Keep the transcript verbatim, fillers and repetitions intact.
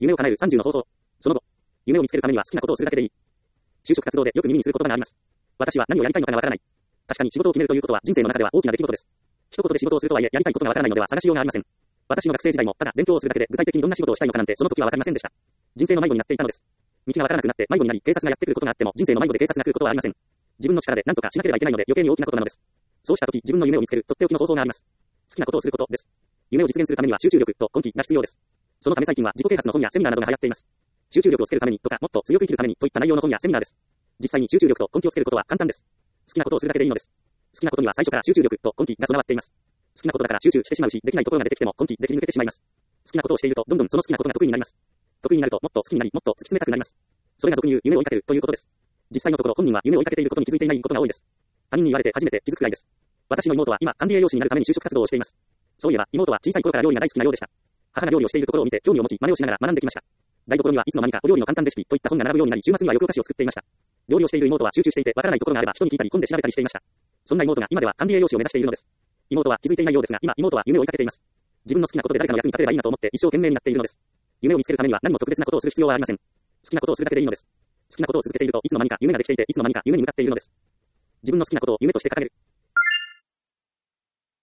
夢を叶えるさんじゅうの方法。その後、夢を見つけるためには好きなことをするだけでいい。就職活動でよく耳にする言葉があります。私は何をやりたいのかがわからない。確かに仕事を決めるということは人生の中では大きな出来事です。一言で仕事をするとはいえ、やりたいことがわからないのでは探しようがありません。私の学生時代もただ勉強をするだけで具体的にどんな仕事をしたいのかなんてその時はわかりませんでした。人生の迷子になっていたのです。道がわからなくなって迷子になり、警察がやってくることがあっても人生の迷子で警察が来ることはありません。自分の力で何とかしなければいけないので余計に大きなことなのです。そうした時、自分の夢を見つけるとっておきの方法があります。好きなことをすることです。夢を実現するためには集中力と根気が必要です。そのため最近は自己啓発の本やセミナーなどが流行っています。集中力をつけるためにとかもっと強く生きるためにといった内容の本やセミナーです。実際に集中力と根気をつけることは簡単です。好きなことをするだけでいいのです。好きなことには最初から集中力と根気が備わっています。好きなことだから集中してしまうし、できないところが出てきても根気で切り抜けてしまいます。好きなことをしているとどんどんその好きなことが得意になります。得意になるともっと好きになり、もっと突き詰めたくなります。それが俗に言う夢を追いかけるということです。実際のところ本人は夢を追いかけていることに気づいていないことが多いです。他人に言われて初めて気づくくらいです。私の妹は今管理栄養士になるために就職活動をしています。そういえば妹は小さい頃から料理が大好きなようでした。母が料理をしているところを見て興味を持ち真似をしながら学んできました。台所にはいつの間にかお料理の簡単レシピといった本が並ぶようになり、週末にはよくお菓子を作っていました。料理をしている妹は集中していてわからないところがあれば人に聞いたり込んで調べたりしていました。そんな妹が今では管理栄養士を目指しているのです。妹は気づいていないようですが、今妹は夢を追いかけています。自分の好きなことで誰かの役に立てればいいなと思って一生懸命になっているのです。夢を見つけるためには何も特別なことをする必要はありません。好きなことをするだけでいいのです。好きなことを続けているといつの間にか夢ができていていつの間にか夢に向かっているのです。自分の好きなことを夢として掲げる。